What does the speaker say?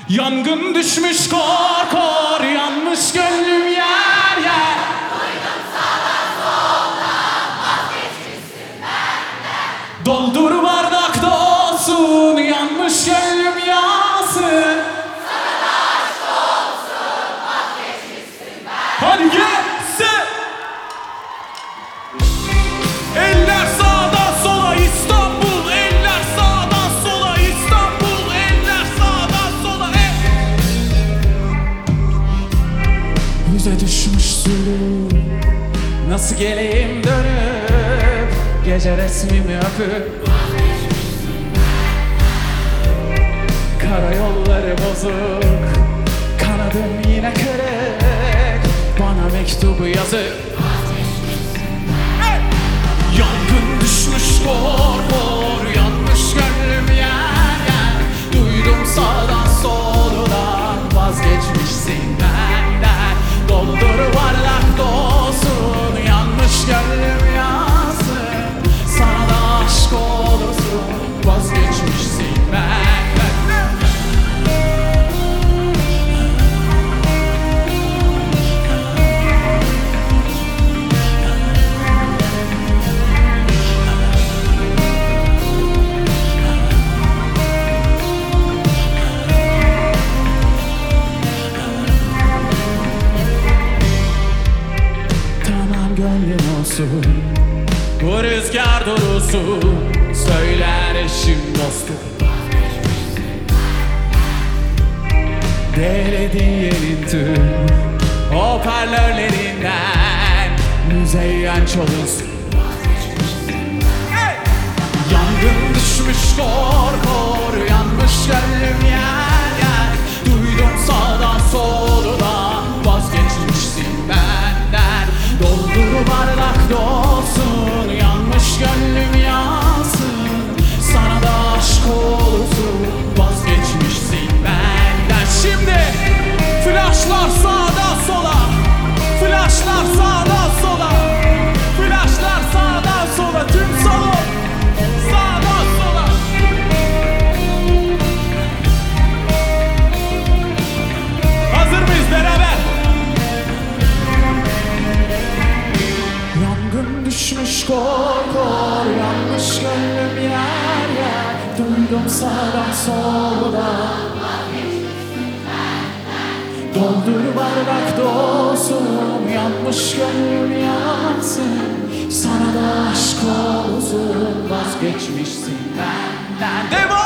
Yangın düşmüş kor kor, yanmış gönlüm yer yer. Duydum sağdan soldan vazgeçmişsin benden. Doldur bardak dolsun, yanmış gönlüm yansın. Sana da aşk olsun vazgeçmişsin benden. Hadi gelsin. Eller sağdan sola İstanbul, eller sağdan sola İstanbul, eller sağdan sola. Yüze düşmüş zulüm, nasıl geleyim dönüp gece resmimi öpüp. Karayolları bozuk, kanadım yine kırık, bana mektubu yazıp. Yangın düşmüş kor kor, yanmış gönlüm yer yer. Duydum sağdan soldan vazgeçmişsin benden. Doldur bardak dolsun, yanmış gönlüm yansın. Sana da aşk olsun, vazgeçmişsin benden. Gönlüm olsun, bu rüzgar durulsun, söyler eşim dostum. Belediyenin tüm hoparlörlerinden müzeyyen çalınsın. Yangın düşmüş kor kor, yanmış gönlüm yer yer. Duydum sağdan soldan vazgeçmişsin benden. Doldur bardak dolsun, yanmış gönlüm yansın. Sana da aşk olsun, vazgeçmişsin benden. Şimdi flashlar sağdan sola, flashlar sağdan sola, flashlar sağdan sola, tüm salon sağdan sola. Hazır mıyız beraber? Yangın düşmüş kor kor, yanmış gönlüm yer yer. Duydum sağdan soldan doldur bardak dolsun, yanmış gönlüm yansın. Sana da aşk olsun, vazgeçmişsin benden. Devam!